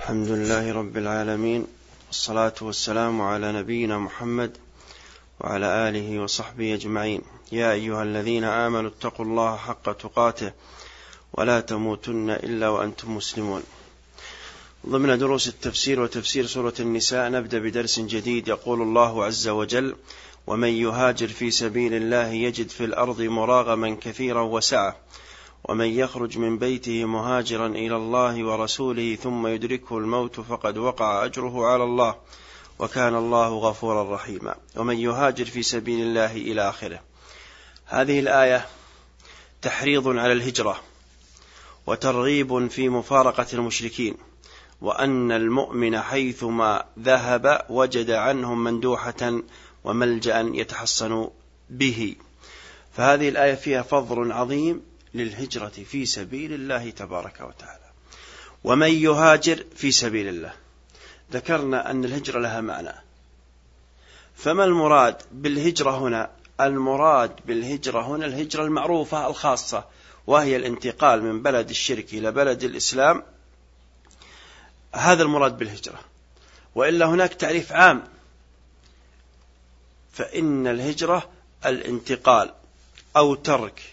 الحمد لله رب العالمين، والصلاة والسلام على نبينا محمد وعلى آله وصحبه أجمعين. يا أيها الذين آمنوا اتقوا الله حق تقاته ولا تموتن إلا وأنتم مسلمون. ضمن دروس التفسير وتفسير سورة النساء نبدأ بدرس جديد. يقول الله عز وجل: ومن يهاجر في سبيل الله يجد في الأرض مراغما كثيرا وسعة ومن يخرج من بيته مهاجرا إلى الله ورسوله ثم يدركه الموت فقد وقع أجره على الله وكان الله غفورا رحيما. ومن يهاجر في سبيل الله إلى آخره. هذه الآية تحريض على الهجرة وترغيب في مفارقة المشركين، وأن المؤمن حيثما ذهب وجد عنهم مندوحة وملجأ يتحصن به. فهذه الآية فيها فضل عظيم للهجرة في سبيل الله تبارك وتعالى. ومن يهاجر في سبيل الله، ذكرنا أن الهجرة لها معنى. فما المراد بالهجرة هنا؟ المراد بالهجرة هنا الهجرة المعروفة الخاصة، وهي الانتقال من بلد الشرك إلى بلد الإسلام. هذا المراد بالهجرة، وإلا هناك تعريف عام. فإن الهجرة الانتقال أو ترك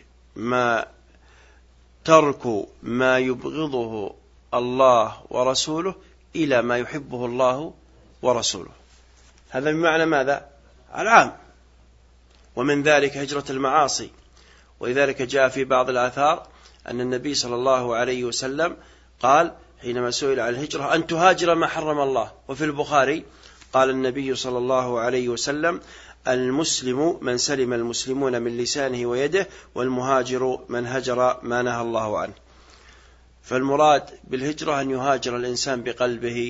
ما يبغضه الله ورسوله إلى ما يحبه الله ورسوله. هذا بمعنى ماذا؟ العام. ومن ذلك هجرة المعاصي، ولذلك جاء في بعض الآثار أن النبي صلى الله عليه وسلم قال حينما سئل عن الهجرة: أن تهاجر ما حرم الله. وفي البخاري قال النبي صلى الله عليه وسلم: المسلم من سلم المسلمون من لسانه ويده، والمهاجر من هجر ما نهى الله عنه. فالمراد بالهجرة أن يهاجر الإنسان بقلبه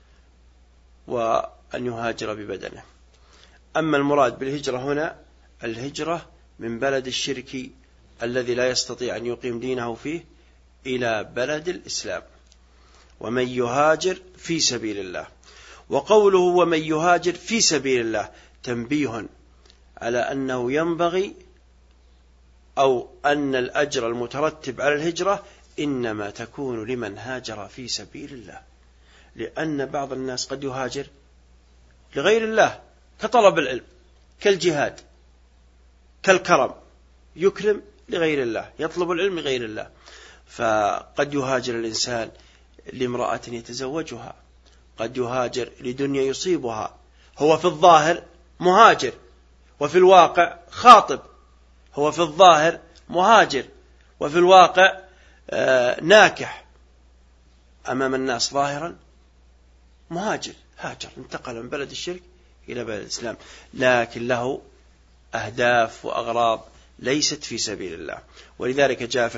وأن يهاجر ببدنه. أما المراد بالهجرة هنا الهجرة من بلد الشرك الذي لا يستطيع أن يقيم دينه فيه إلى بلد الإسلام. ومن يهاجر في سبيل الله. وقوله ومن يهاجر في سبيل الله تنبيه على أنه ينبغي، أو أن الأجر المترتب على الهجرة إنما تكون لمن هاجر في سبيل الله. لأن بعض الناس قد يهاجر لغير الله، كطلب العلم، كالجهاد، كالكرم، يكرم لغير الله، يطلب العلم لغير الله. فقد يهاجر الإنسان لامرأة يتزوجها، قد يهاجر لدنيا يصيبها. هو في الظاهر مهاجر، وفي الواقع خاطب. هو في الظاهر مهاجر، وفي الواقع ناكح. أمام الناس ظاهرا مهاجر، هاجر، انتقل من بلد الشرك إلى بلد الإسلام، لكن له أهداف وأغراض ليست في سبيل الله. ولذلك جاء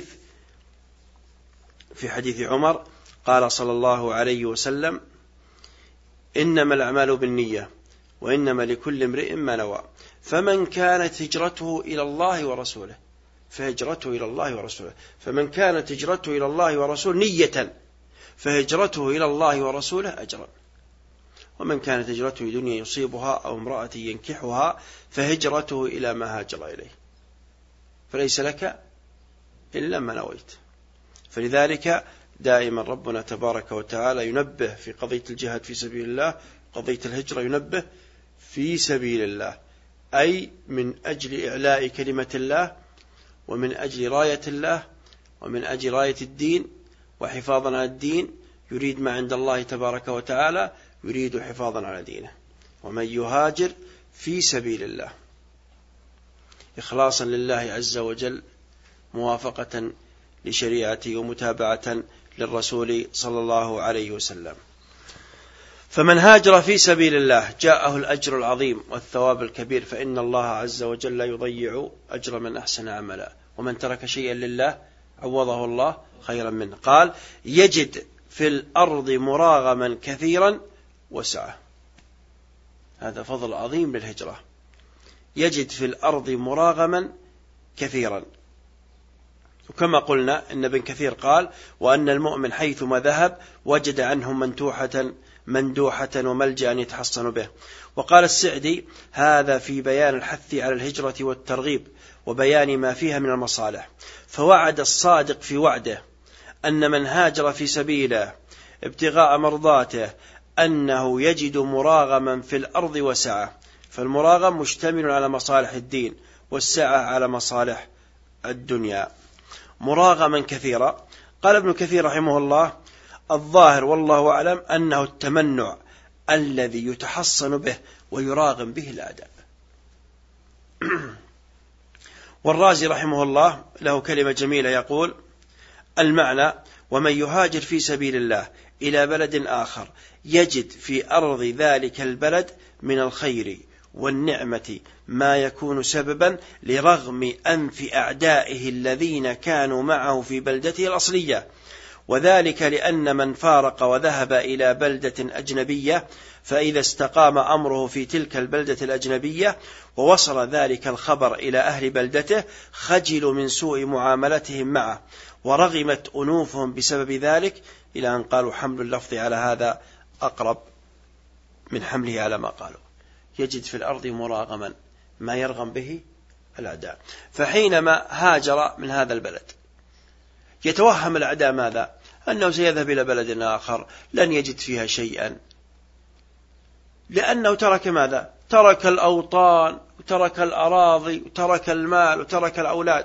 في حديث عمر قال صلى الله عليه وسلم: إنما الأعمال بالنية وإنما لكل امرئ ما نوى، فمن كانت هجرته إلى الله ورسوله فهجرته إلى الله ورسوله. فمن كانت هجرته إلى الله ورسوله نية فهجرته إلى الله ورسوله أجرا. ومن كانت هجرته لدنيا يصيبها أو امرأة ينكحها فهجرته إلى ما هاجر إليه، فليس لك إلا ما نويت. فلذلك دائما ربنا تبارك وتعالى ينبه في قضية الجهاد في سبيل الله، قضية الهجرة ينبه في سبيل الله، أي من أجل إعلاء كلمة الله، ومن أجل راية الله، ومن أجل راية الدين وحفاظا على الدين. يريد ما عند الله تبارك وتعالى، يريد حفاظا على دينه. ومن يهاجر في سبيل الله إخلاصا لله عز وجل، موافقة لشريعته ومتابعة للرسول صلى الله عليه وسلم. فمن هاجر في سبيل الله جاءه الأجر العظيم والثواب الكبير، فإن الله عز وجل لا يضيع أجر من أحسن عملا، ومن ترك شيئا لله عوضه الله خيرا منه. قال: يجد في الأرض مراغما كثيرا وسعة. هذا فضل عظيم للهجرة. يجد في الأرض مراغما كثيرا. وكما قلنا إن ابن كثير قال: وأن المؤمن حيثما ذهب وجد عنهم مندوحة وملجأ يتحصن به. وقال السعدي: هذا في بيان الحث على الهجرة والترغيب وبيان ما فيها من المصالح. فوعد الصادق في وعده أن من هاجر في سبيله ابتغاء مرضاته أنه يجد مراغما في الأرض وسعة. فالمراغم مشتمل على مصالح الدين، والسعة على مصالح الدنيا. مراغما كثيرا. قال ابن كثير رحمه الله: الظاهر والله أعلم أنه التمنع الذي يتحصن به ويراغم به الأعداء. والرازي رحمه الله له كلمة جميلة يقول: المعنى: ومن يهاجر في سبيل الله إلى بلد آخر يجد في أرض ذلك البلد من الخير والنعمة ما يكون سببا لرغم أنف أعدائه الذين كانوا معه في بلدته الأصلية، وذلك لأن من فارق وذهب إلى بلدة أجنبية فإذا استقام أمره في تلك البلدة الأجنبية ووصل ذلك الخبر إلى أهل بلدته خجلوا من سوء معاملتهم معه ورغمت أنوفهم بسبب ذلك، إلى أن قالوا حمل اللفظ على هذا أقرب من حمله على ما قالوا. يجد في الأرض مراغما ما يرغم به الأعداء. فحينما هاجر من هذا البلد يتوهم الأعداء ماذا؟ أنه سيذهب إلى بلد آخر لن يجد فيها شيئا، لأنه ترك ماذا؟ ترك الأوطان وترك الأراضي وترك المال وترك الأولاد.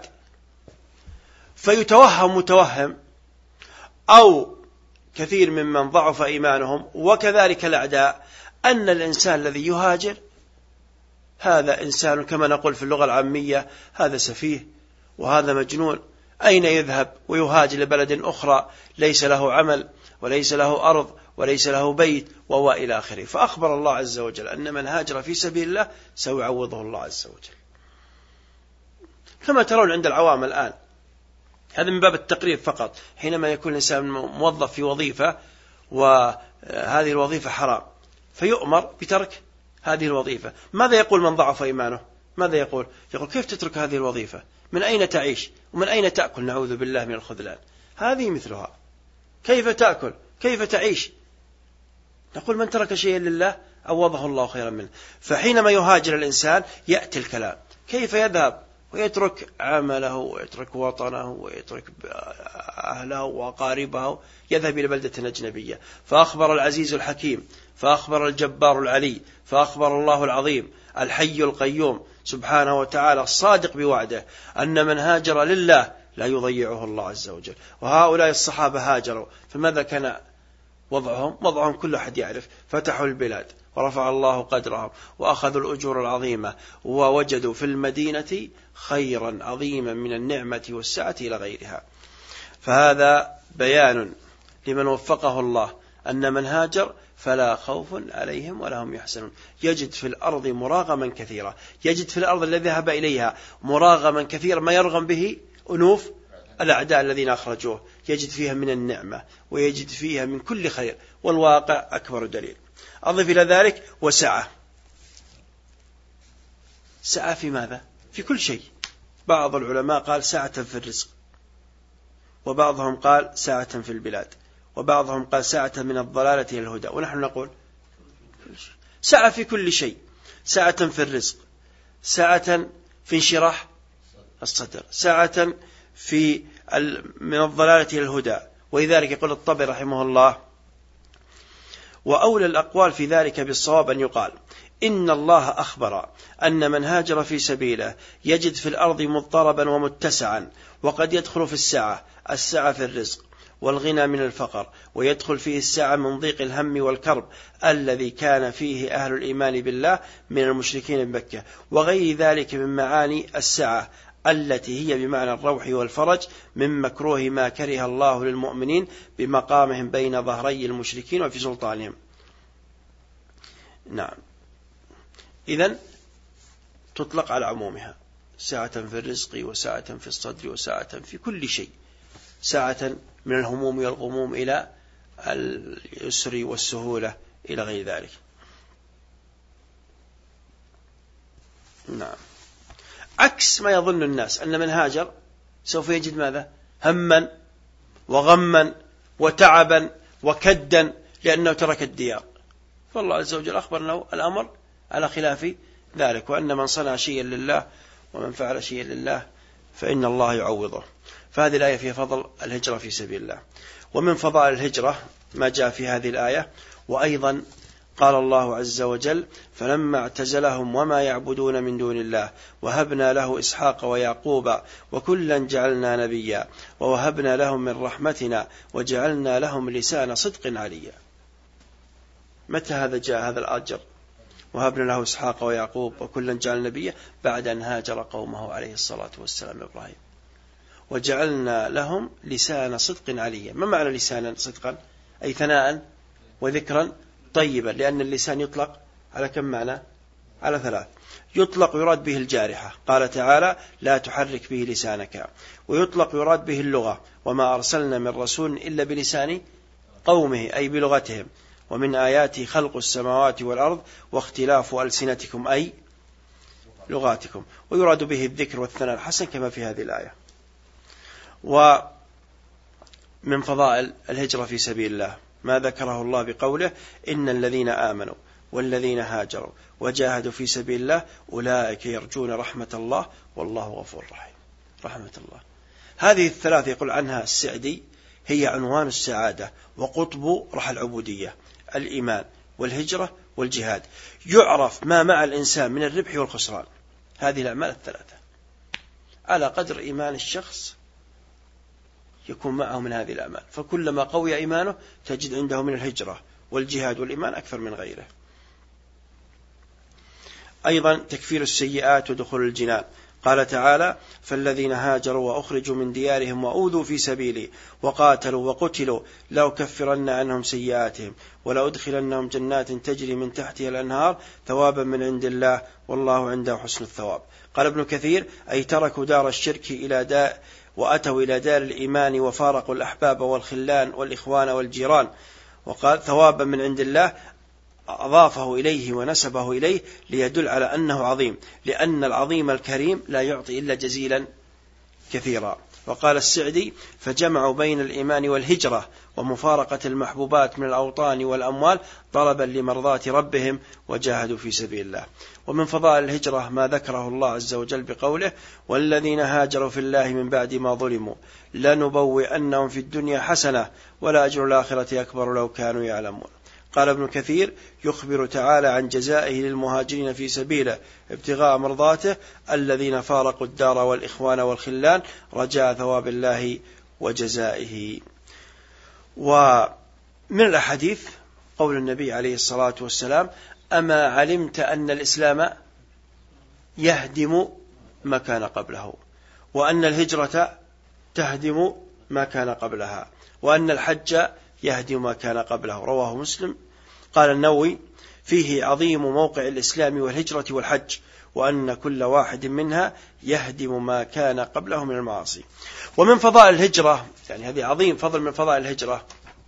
فيتوهم متوهم أو كثير ممن ضعف إيمانهم وكذلك الأعداء أن الإنسان الذي يهاجر هذا إنسان كما نقول في اللغة العامية هذا سفيه وهذا مجنون، أين يذهب ويهاجر لبلد أخرى ليس له عمل وليس له أرض وليس له بيت وهو إلى آخره. فأخبر الله عز وجل أن من هاجر في سبيل الله سيعوضه الله عز وجل، كما ترون عند العوام الآن. هذا من باب التقريب فقط. حينما يكون الإنسان موظف في وظيفة وهذه الوظيفة حرام فيؤمر بترك هذه الوظيفة، ماذا يقول من ضعف إيمانه؟ ماذا يقول؟ يقول: كيف تترك هذه الوظيفة؟ من أين تعيش؟ ومن أين تأكل؟ نعوذ بالله من الخذلان. هذه مثلها. كيف تأكل؟ كيف تعيش؟ نقول: من ترك شيئا لله عوضه الله خيرا منه. فحينما يهاجر الإنسان يأتي الكلام: كيف يذهب ويترك عمله ويترك وطنه ويترك أهله وأقاربه، يذهب إلى بلدة أجنبية. فأخبر العزيز الحكيم، فأخبر الجبار العلي، فأخبر الله العظيم الحي القيوم سبحانه وتعالى الصادق بوعده أن من هاجر لله لا يضيعه الله عز وجل. وهؤلاء الصحابة هاجروا، فماذا كان وضعهم؟ وضعهم كل أحد يعرف: فتحوا البلاد ورفع الله قدرهم وأخذوا الأجور العظيمة ووجدوا في المدينة خيرا عظيما من النعمة والسعة إلى غيرها. فهذا بيان لمن وفقه الله أن من هاجر فلا خوف عليهم ولا هم يحزنون. يجد في الأرض مراغما كثيرا، يجد في الأرض الذي ذهب إليها مراغما كثيرا ما يرغم به أنوف الأعداء الذين أخرجوه، يجد فيها من النعمة ويجد فيها من كل خير، والواقع أكبر دليل. أضف إلى ذلك وسعة. سعة في ماذا؟ في كل شيء. بعض العلماء قال سعة في الرزق، وبعضهم قال سعة في البلاد، وبعضهم قال سعة من الضلالة إلى الهدى، ونحن نقول سعة في كل شيء. سعة في الرزق، سعة في انشراح الصدر، سعة في من الضلالة إلى الهدى. ولذلك يقول الطبري رحمه الله: وأولى الأقوال في ذلك بالصواب أن يقال إن الله أخبر أن من هاجر في سبيله يجد في الأرض مضطربا ومتسعا، وقد يدخل في السعة في الرزق والغنى من الفقر، ويدخل فيه السعة من ضيق الهم والكرب الذي كان فيه أهل الإيمان بالله من المشركين بمكة، وغير ذلك من معاني السعة التي هي بمعنى الروح والفرج من مكروه ما كره الله للمؤمنين بمقامهم بين ظهري المشركين وفي سلطانهم. نعم، إذن تطلق على عمومها: سعة في الرزق وسعة في الصدر وسعة في كل شيء، سعة من الهموم والغموم إلى اليسر والسهولة إلى غير ذلك. نعم، عكس ما يظن الناس أن من هاجر سوف يجد ماذا؟ هما وغما وتعبا وكدا لأنه ترك الديار. فالله عز وجل أخبرنا الأمر على خلاف ذلك، وأن من صنع شيئا لله ومن فعل شيئا لله فإن الله يعوضه. فهذه الآية فيها فضل الهجرة في سبيل الله. ومن فضائل الهجرة ما جاء في هذه الآية. وأيضا قال الله عز وجل فلما اعتزلهم وما يعبدون من دون الله وهبنا له إسحاق ويعقوب وكلا جعلنا نبيا ووهبنا لهم من رحمتنا وجعلنا لهم لسان صدق عليا. متى هذا جاء هذا الأجر؟ وهبنا له إسحاق ويعقوب وكلا جعلنا نبيا بعد أن هاجر قومه عليه الصلاة والسلام إبراهيم. وجعلنا لهم لسان صدق عليا. ما معنى لسانا صدقا؟ أي ثناء وذكرا طيبا، لأن اللسان يطلق على كم معنى؟ على 3. يطلق يراد به الجارحة، قال تعالى لا تحرك به لسانك. ويطلق يراد به اللغة، وما أرسلنا من رسول إلا بلسان قومه أي بلغتهم. ومن آياته خلق السماوات والأرض واختلاف ألسنتكم أي لغاتكم. ويراد به الذكر والثناء الحسن كما في هذه الآية. ومن فضائل الهجرة في سبيل الله ما ذكره الله بقوله إن الذين آمنوا والذين هاجروا وجاهدوا في سبيل الله أولئك يرجون رحمة الله والله غفور رحيم. رحمة الله هذه الثلاث يقول عنها السعدي هي عنوان السعادة وقطب رحى العبودية: الإيمان والهجرة والجهاد. يعرف ما مع الإنسان من الربح والخسران. هذه الأعمال الثلاثة على قدر إيمان الشخص يكون معه من هذه الأعمال، فكلما قوي إيمانه تجد عنده من الهجرة والجهاد والإيمان أكثر من غيره. أيضا تكفير السيئات ودخول الجنان. قال تعالى فالذين هاجروا وأخرجوا من ديارهم وأوذوا في سبيلي وقاتلوا وقتلوا لأكفرن عنهم سيئاتهم ولأدخلنهم جنات تجري من تحتها الأنهار ثوابا من عند الله والله عنده حسن الثواب. قال ابن كثير أي تركوا دار الشرك وأتوا إلى دار الإيمان وفارقوا الأحباب والخلان والإخوان والجيران. وقال ثوابا من عند الله أضافه إليه ونسبه إليه ليدل على أنه عظيم، لأن العظيم الكريم لا يعطي إلا جزيلا كثيرا. وقال السعدي فجمعوا بين الإيمان والهجرة ومفارقة المحبوبات من الأوطان والأموال طلبا لمرضات ربهم وجاهدوا في سبيل الله. ومن فضائل الهجرة ما ذكره الله عز وجل بقوله والذين هاجروا في الله من بعد ما ظلموا لنبوئنهم في الدنيا حسنة ولأجر الآخرة أكبر لو كانوا يعلمون. قال ابن كثير يخبر تعالى عن جزائه للمهاجرين في سبيله ابتغاء مرضاته الذين فارقوا الدار والإخوان والخلان رجاء ثواب الله وجزائه. ومن الأحاديث قول النبي عليه الصلاة والسلام أما علمت أن الإسلام يهدم ما كان قبله وأن الهجرة تهدم ما كان قبلها وأن الحج يهدم ما كان قبله. رواه مسلم. قال النووي فيه عظيم موقع الإسلام والهجرة والحج وأن كل واحد منها يهدم ما كان قبله من المعاصي. ومن فضائل الهجرة يعني هذه عظيم فضل من فضائل الهجرة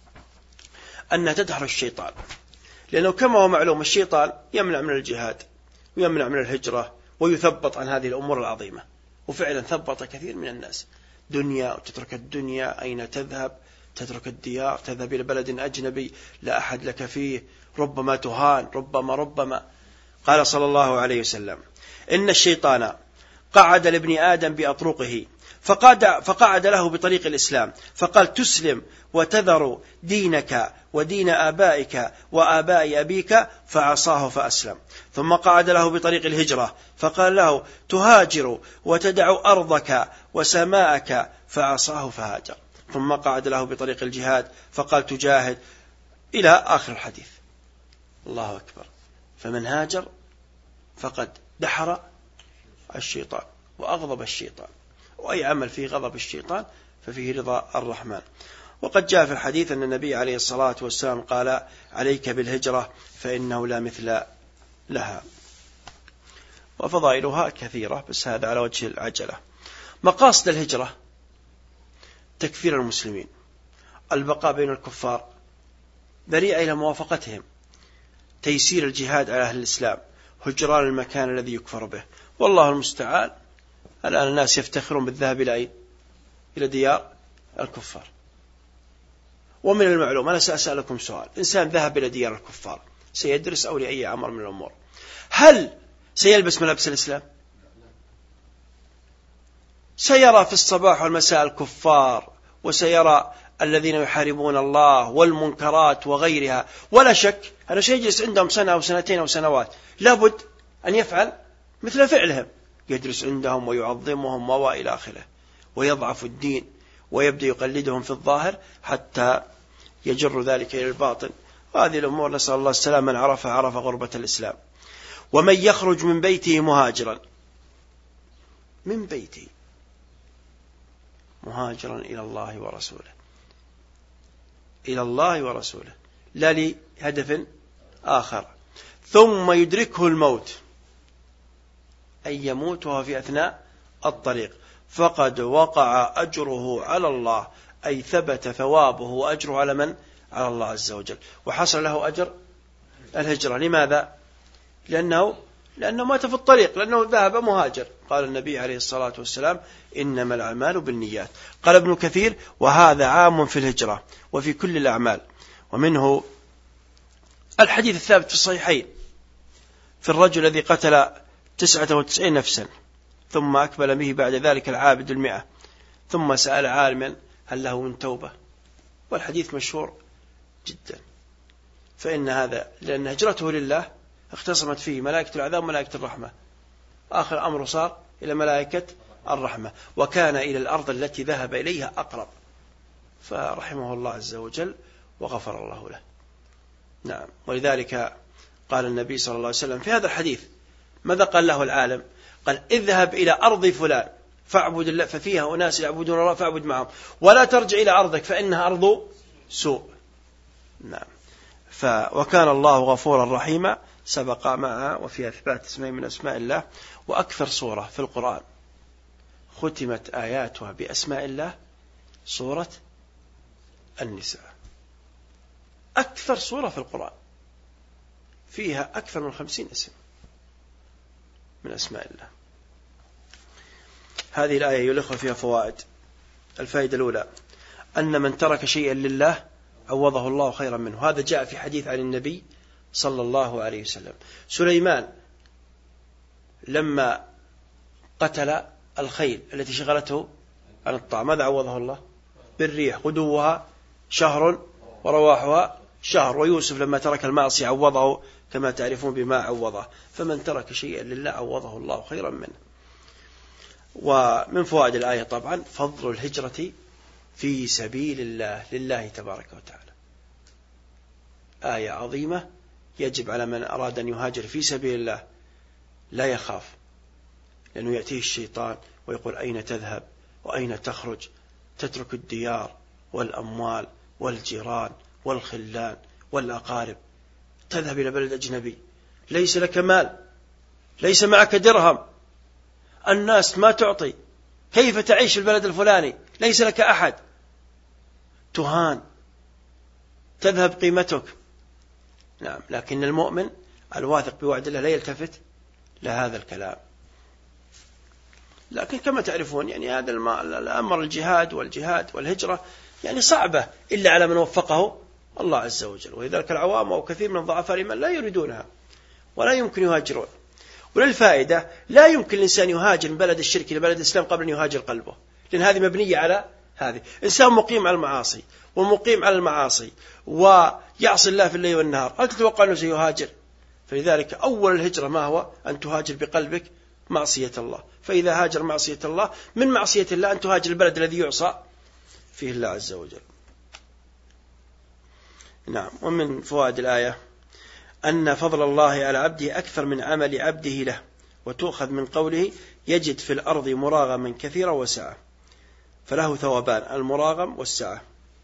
أنها تدحر الشيطان، لأنه كما هو معلوم الشيطان يمنع من الجهاد ويمنع من الهجرة ويثبط عن هذه الأمور العظيمة، وفعلا ثبط كثير من الناس. دنيا وتترك الدنيا، أين تذهب؟ تترك الديار، تذهب إلى بلد أجنبي لا أحد لك فيه، ربما تهان، ربما. قال صلى الله عليه وسلم إن الشيطان قعد لابن آدم بأطرقه فقعد له بطريق الإسلام فقال تسلم وتذر دينك ودين آبائك وآباء أبيك فعصاه فأسلم. ثم قعد له بطريق الهجرة فقال له تهاجر وتدع أرضك وسماءك فعصاه فهاجر. ثم قعد له بطريق الجهاد فقال تجاهد إلى آخر الحديث. الله أكبر. فمن هاجر فقد دحر الشيطان وأغضب الشيطان، وأي عمل فيه غضب الشيطان ففيه رضا الرحمن. وقد جاء في الحديث أن النبي عليه الصلاة والسلام قال عليك بالهجرة فإنه لا مثل لها. وفضائلها كثيرة بس هذا على وجه العجلة. مقاصد الهجرة تكفير المسلمين، البقاء بين الكفار، ذريعة إلى موافقتهم، تيسير الجهاد على أهل الإسلام، هجران المكان الذي يكفر به. والله المستعان الآن الناس يفتخرون بالذهاب إلى ديار الكفار. ومن المعلوم أنا سأسألكم سؤال: إنسان ذهب إلى ديار الكفار سيدرس أو لأي أمر من الأمور، هل سيلبس ملابس الإسلام؟ سيرى في الصباح والمساء الكفار وسيرى الذين يحاربون الله والمنكرات وغيرها، ولا شك أنه سيجلس عندهم سنة أو سنتين أو سنوات لابد أن يفعل مثل فعلهم، يجلس عندهم ويعظمهم وإلى آخره، ويضعف الدين ويبدأ يقلدهم في الظاهر حتى يجر ذلك إلى الباطن. وهذه الأمور نسأل الله السلام، من عرفها عرف غربة الإسلام. ومن يخرج من بيته مهاجرا، من بيته مهاجرا إلى الله ورسوله، إلى الله ورسوله، لا لهدف آخر، ثم يدركه الموت، أن يموت وهو في أثناء الطريق، فقد وقع أجره على الله، أي ثبت ثوابه وأجره على من؟ على الله عز وجل، وحصل له أجر الهجرة. لماذا؟ لأنه مات في الطريق، لأنه ذهب مهاجر. قال النبي عليه الصلاة والسلام: إنما الأعمال بالنيات. قال ابن كثير: وهذا عام في الهجرة وفي كل الأعمال. ومنه الحديث الثابت في الصحيحين في الرجل الذي قتل 99 نفسا ثم أكمل به بعد ذلك العابد 100، ثم سأل عالما هل له من توبة، والحديث مشهور جدا. فإن هذا لأن هجرته لله اختصمت فيه ملائكة العذاب وملائكة الرحمة، آخر أمره صار إلى ملائكة الرحمة، وكان إلى الأرض التي ذهب إليها أقرب، فرحمه الله عز وجل وغفر الله له. نعم. ولذلك قال النبي صلى الله عليه وسلم في هذا الحديث، ماذا قال له العالم؟ قال: اذهب إلى أرض فلان فاعبد الله، ففيها أناس يعبدون الله فاعبد معهم، ولا ترجع إلى أرضك فإنها أرض سوء. نعم. وكان الله غفورا رحيما، سبق معها وفي إثبات اسمين من أسماء الله. وأكثر سورة في القرآن ختمت آياتها بأسماء الله سورة النساء، أكثر سورة في القرآن فيها أكثر من 50 اسم من أسماء الله. هذه الآية يلخ فيها فوائد. الفائدة الأولى أن من ترك شيئا لله عوضه الله خيرا منه، هذا جاء في حديث عن النبي صلى الله عليه وسلم. سليمان لما قتل الخيل التي شغلته عن الطاعة ماذا عوضه الله؟ بالريح غدوها شهر ورواحها شهر. ويوسف لما ترك المعصية عوضه كما تعرفون بما عوضه. فمن ترك شيئا لله عوضه الله خيرا منه. ومن فوائد الآية طبعا فضل الهجرة في سبيل الله لله تبارك وتعالى، آية عظيمة يجب على من أراد أن يهاجر في سبيل الله لا يخاف، لأنه يأتيه الشيطان ويقول: أين تذهب وأين تخرج؟ تترك الديار والأموال والجيران والخلان والأقارب، تذهب إلى بلد أجنبي ليس لك مال، ليس معك درهم، الناس ما تعطي، كيف تعيش في البلد الفلاني، ليس لك أحد، تهان، تذهب قيمتك. نعم. لكن المؤمن الواثق بوعد الله لا يلتفت لهذا الكلام. لكن كما تعرفون يعني هذا الأمر الجهاد والهجرة يعني صعبة إلا على من وفقه الله عز وجل. ولذلك العوام وكثير من الضعفاء لمن لا يريدونها ولا يمكن يهاجرون. وللفائدة لا يمكن الإنسان يهاجر من بلد الشرك إلى بلد الإسلام قبل أن يهاجر قلبه، لأن هذه مبنية على هذه. إنسان مقيم على المعاصي ومقيم على المعاصي ويعصي الله في الليل والنهار، هل تتوقع أنه سيهاجر؟ فلذلك أول الهجرة ما هو؟ أن تهاجر بقلبك معصية الله. فإذا هاجر معصية الله من معصية الله أن تهاجر البلد الذي يعصى فيه الله عز وجل. نعم. ومن فوائد الآية أن فضل الله على عبده أكثر من عمل عبده له، وتؤخذ من قوله: يجد في الأرض مراغما كثيرا وسعة، فله ثوابان: المراغم والسعة.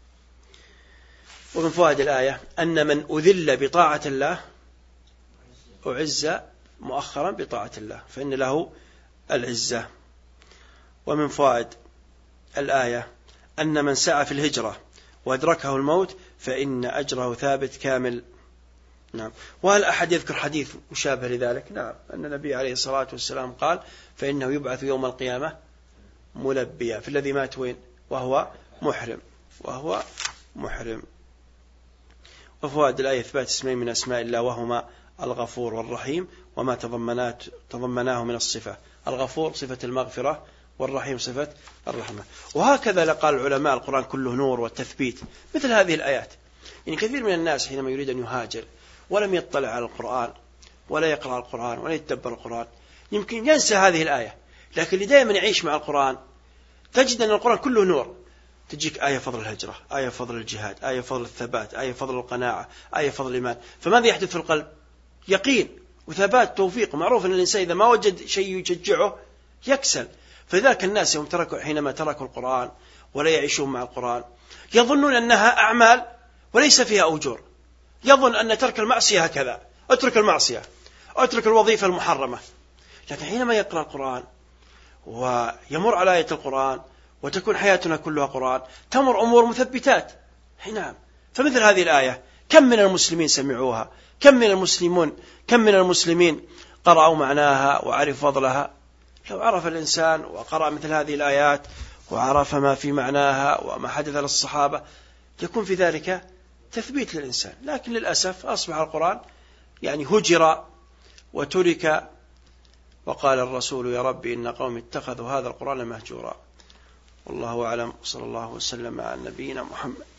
ومن فوائد الآية أن من أذل بطاعة الله أعز مؤخرا بطاعة الله، فإن له العزة. ومن فوائد الآية أن من سعى في الهجرة وأدركه الموت فإن أجره ثابت كامل. نعم. وهل أحد يذكر حديث مشابه لذلك؟ نعم. أن النبي عليه الصلاة والسلام قال: فإنه يبعث يوم القيامة ملبيا، في الذي مات وين؟ وهو محرم. وفوائد الآية إثبات اسمين من أسماء الله وهما الغفور والرحيم، وما تضمناه من الصفة. الغفور صفة المغفرة، والرحيم صفة الرحمة. وهكذا قال العلماء القرآن كله نور والتثبيت مثل هذه الآيات. يعني كثير من الناس حينما يريد أن يهاجر ولم يطلع على القرآن ولا يقرأ القرآن ولا يتدبر القرآن يمكن ينسى هذه الآية، لكن اللي دائما يعيش مع القرآن تجد أن القرآن كله نور. تجيك آية فضل الهجرة، آية فضل الجهاد، آية فضل الثبات، آية فضل القناعة، آية فضل الإيمان. فماذا يحدث في القلب؟ يقين وثبات توفيق. معروف أن الإنسان إذا ما وجد شيء يشجعه يكسل. فذلك الناس حينما تركوا القرآن ولا يعيشون مع القرآن يظنون أنها أعمال وليس فيها أجور. يظن أن ترك المعصية هكذا، اترك المعصية، اترك الوظيفة المحرمة. لكن حينما يقرأ القرآن ويمر على آية القرآن وتكون حياتنا كلها قرآن تمر أمور مثبتات. نعم. فمثل هذه الآية كم من المسلمين سمعوها، كم من المسلمين قرأوا معناها وعرفوا فضلها. لو عرف الإنسان وقرأ مثل هذه الآيات وعرف ما في معناها وما حدث للصحابة يكون في ذلك تثبيت للإنسان. لكن للأسف أصبح القرآن يعني هجر وترك، وقال الرسول يا رب إن قوم اتخذوا هذا القرآن مهجورا. والله أعلم، صلى الله وسلم على نبينا محمد.